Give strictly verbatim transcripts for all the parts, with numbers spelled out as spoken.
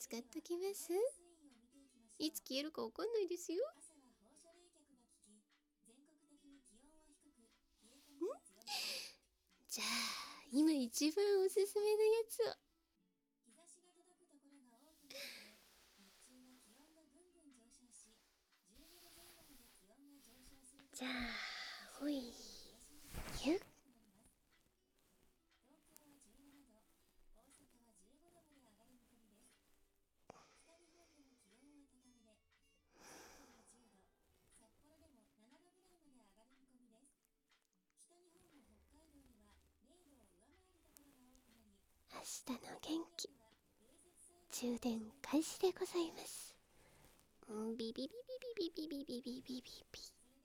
使っときます。いつ消えるかわかんないですよ。じゃあ今一番おすすめのやつを。じゃあほいゆっ。明日の元気充電開始でございます。ビビビビビビビビビビビビビ。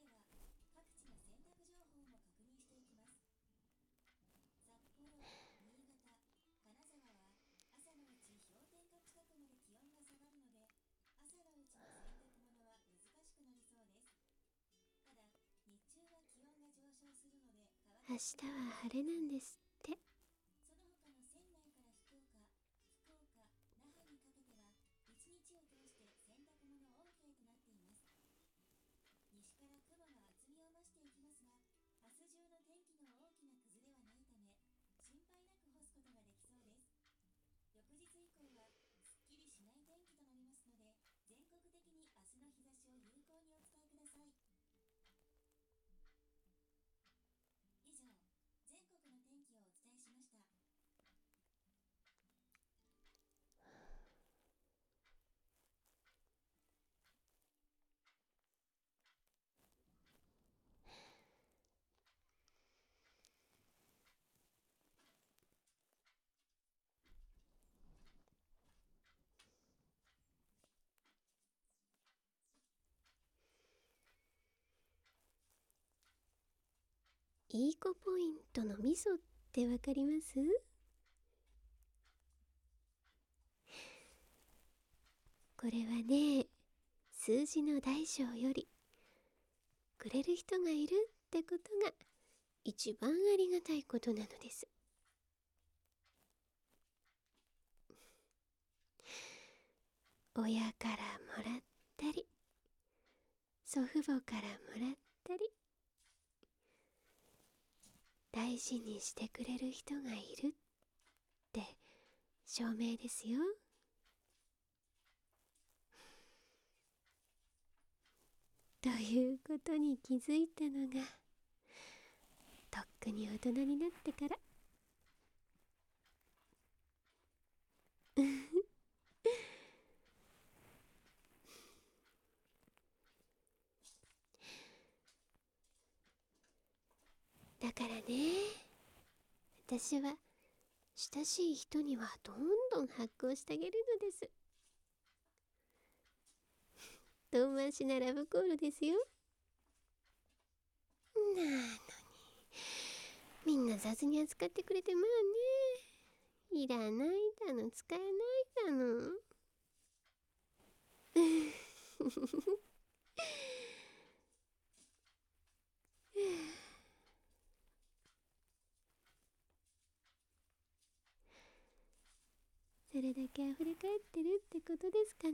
明日は晴れなんですって。いい子ポイントのミソってわかります？これはね、数字の大小よりくれる人がいるってことが一番ありがたいことなのです。親からもらったり、祖父母からもらったり、大事にしてくれる人がいるって証明ですよ。ということに気づいたのがとっくに大人になってから。だからね、私は親しい人にはどんどん発行してあげるのです。遠回しなラブコールですよ。なのにみんな雑に扱ってくれてまあね。いらないだの使えないだの。それだけ溢れ返ってるってことですかね。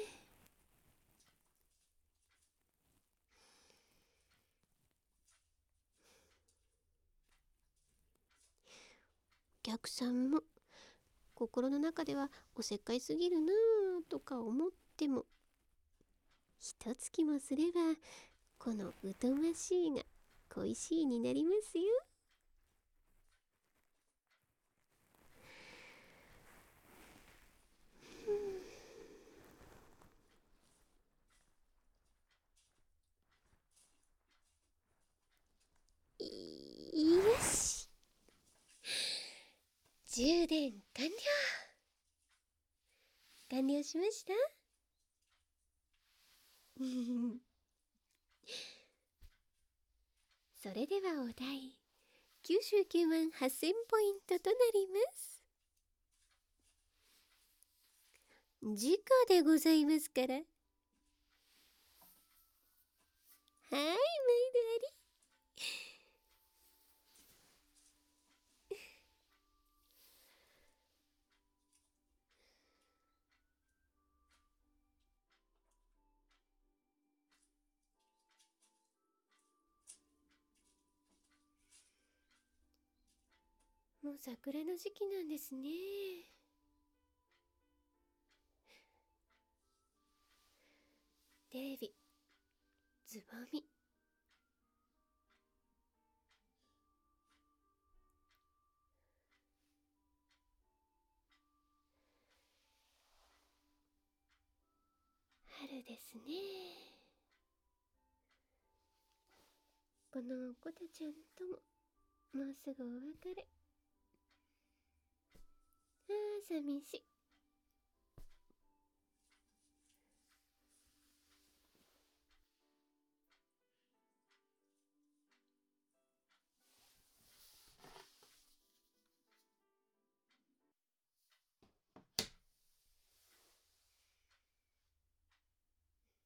お客さんも心の中ではおせっかいすぎるなぁとか思っても、ひと月もすればこの疎ましいが恋しいになりますよ。よし、充電完了。完了しました。それではお題きゅうじゅうきゅうまんはっせんポイントとなります。時価でございますから。はい、毎度あり。 もう桜の時期なんですね。テレビ、つぼみ。春ですね。このコタちゃんとももうすぐお別れ。ああ、寂しい。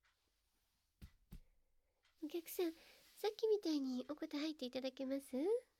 お客さん、さっきみたいにお答え入っていただけます？